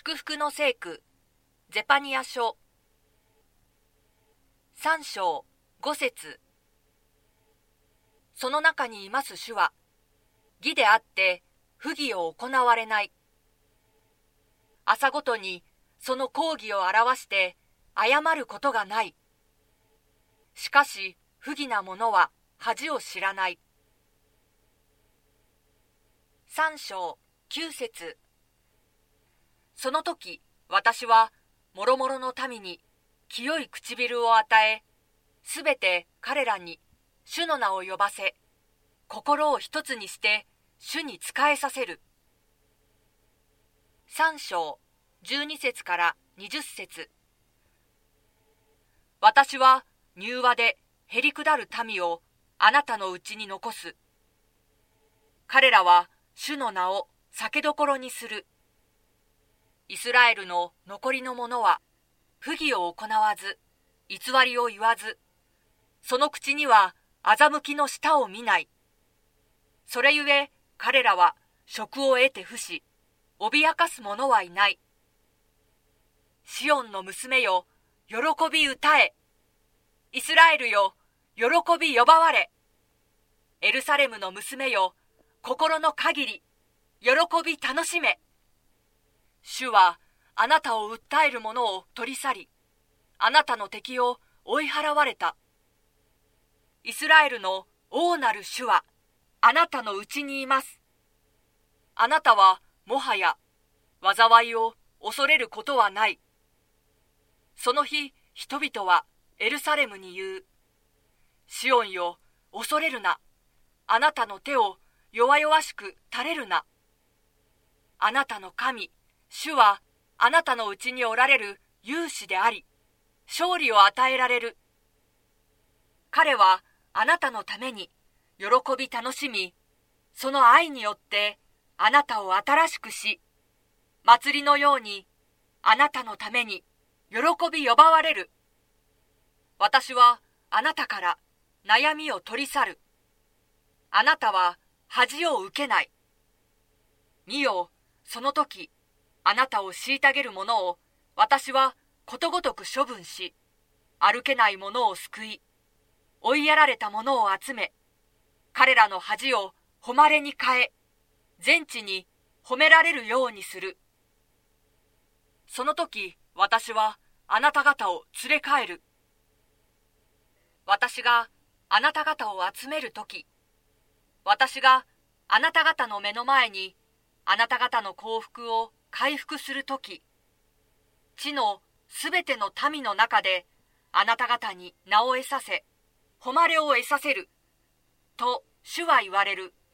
祝福の聖句ゼパニヤ書3章5節。その中にいます主は義であって不義を行われない。朝ごとにその公義を表して謝ることがない。しかし不義な者は恥を知らない。3章9節。その時私は諸々の民に清い唇を与え、すべて彼らに主の名を呼ばせ、心を一つにして主に仕えさせる。3章12節から20節。私は柔和でへりくだる民をあなたのうちに残す。彼らは主の名を酒どころにする。イスラエルの残りの者は不義を行わず、偽りを言わず、その口には欺きの舌を見ない。それゆえ彼らは職を得て伏し、脅かす者はいない。シオンの娘よ、喜び歌え。イスラエルよ、喜び呼ばわれ。エルサレムの娘よ、心の限り、喜び楽しめ。主はあなたを訴える者を取り去り、あなたの敵を追い払われた。イスラエルの王なる主はあなたのうちにいます。あなたはもはや災いを恐れることはない。その日人々はエルサレムに言う。シオンよ、恐れるな。あなたの手を弱々しく垂れるな。あなたの神主はあなたのうちにおられる勇士であり、勝利を与えられる。彼はあなたのために喜び楽しみ、その愛によってあなたを新しくし、祭りのようにあなたのために喜び呼ばわれる。私はあなたから悩みを取り去る。あなたは恥を受けない。見よ、その時、あなたを虐げる者を私はことごとく処分し、歩けない者を救い、追いやられた者を集め、彼らの恥を誉れに変え、全地に褒められるようにする。その時、私はあなた方を連れ帰る。私があなた方を集める時、私があなた方の目の前にあなた方の幸福を回復するとき、地のすべての民の中であなた方に名を得させ、誉れを得させる、と主は言われる。